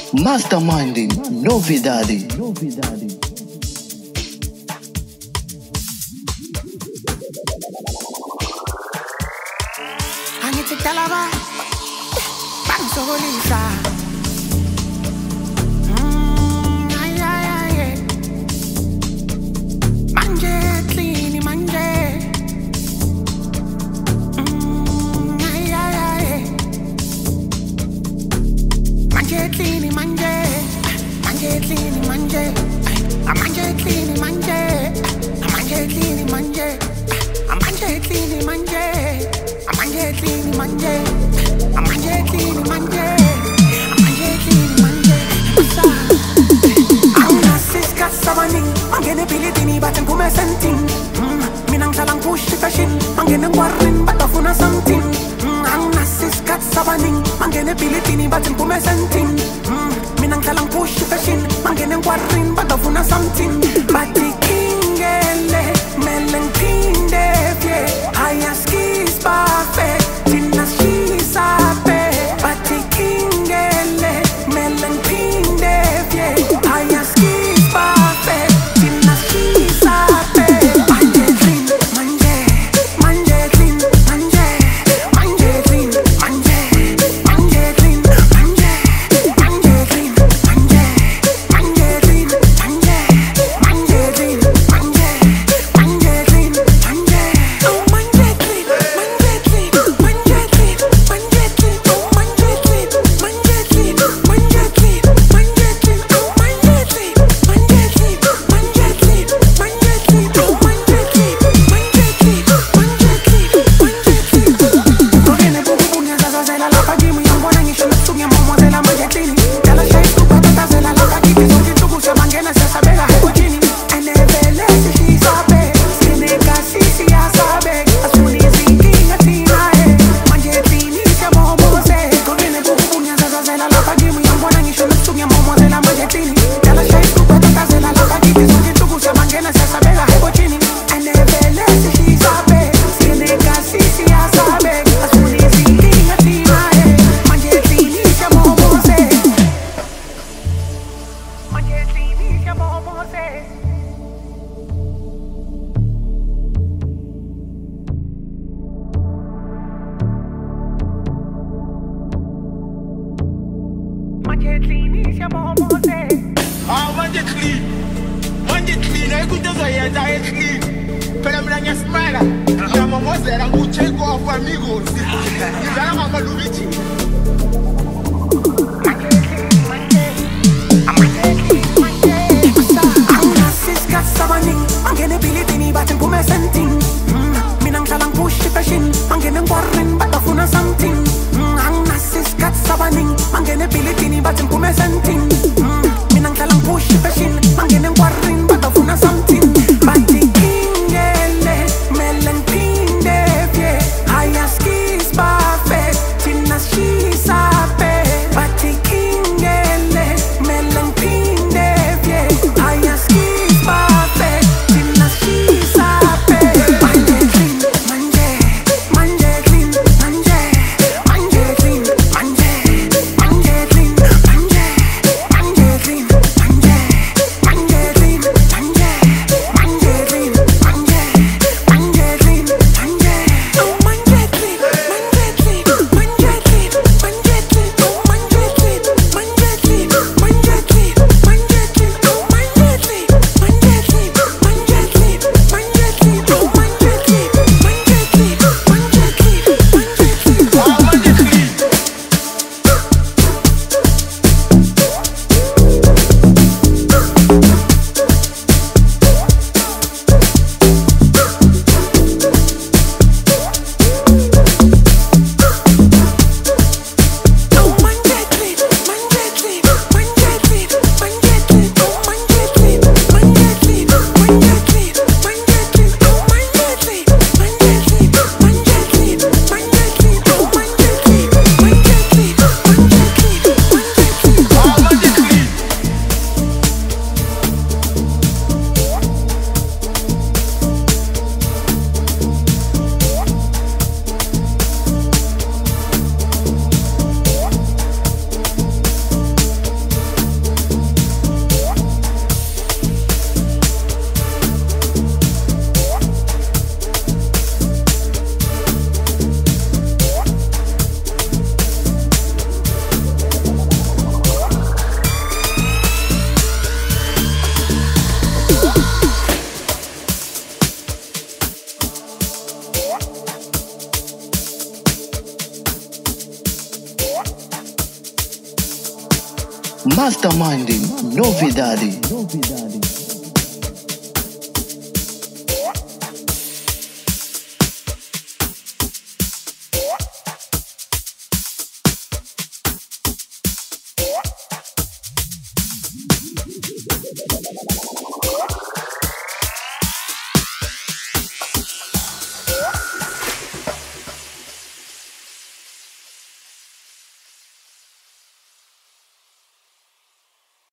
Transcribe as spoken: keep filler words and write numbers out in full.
Masterminding novidade. Angithi kudala ba bangisokolisa. Mm, ay ay ay. Manje clean manje. Mm, ay ay ay. Manje clean manje. Manje clean manje. A manje clean manje. A manje clean manje. A manje clean manje. A manje clean manje. A manje clean manje. A manje clean manje. Auna siska sabaning, mangene pilitini batin kume senting. Minang salang push kashin, mangene warrin batafuna something. Auna siska sabaning, mangene pilitini batin kume senting. Minang salang push kashin, mangene warrin batafuna something. Bati kingele, melen kinde fie, haya skis perfect, tina shisape. Bati kingele, melen kinde fie, haya skis perfect, tina shisape. Manje clean, manje, manje clean, manje, manje clean, manje, manje clean, manje, manje clean, manje, manje clean, manje, manje clean, manje, manje clean, manje. Oh manje clean, manje clean, manje clean, manje clean. Oh manje clean, manje clean, manje clean, manje clean. Oh manje clean, manje clean, manje clean, manje clean. Oh manje clean, manje clean, manje clean, manje clean. No viene bubu bunia zaza zela la pagimu yambona ngisho nasunya momo zela manje clean. Yala shay tu patata zela la kaki soji tugu se mangena se sabela hebo chini. Ene vele si shi sabe, sine kasi si ya sabe. Asuni zingi ngatina e, manje clean isha momo se. No viene bubu bunia zaza zela la pagimu yambona ngisho nasunya momo zela manje clean. Yala shay tu patata zela la kaki soji tugu se mangena se sabela hebo chini. Ene vele si shi sabe, sine kasi si ya sabe. Asuni zingi ngatina e, manje clean isha momo se. Manje clean isha momo se. Manje clean isha momo se. Ah, manje clean. Manje clean. Ay kuja saya jaya clean. Pero mira que smile. Ya mamá será un checo of amigos. Y ya mamá Luigi. Manje clean manje. A manje clean manje. Auna siska sabaning, mangene pilitini batin kume senting. Minang salang push kashin, mangene warren batafuna something. Auna siska sabaning, mangene pilitini batin kume senting. Minang salang push kashin, mangene warren batafuna something. Bati kingele, melen kinde fie, haya skis perfect, tina shisape. Bati kingele, melen kinde fie, haya skis perfect, tina shisape. Manje clean, manje, Masterminding, novidade.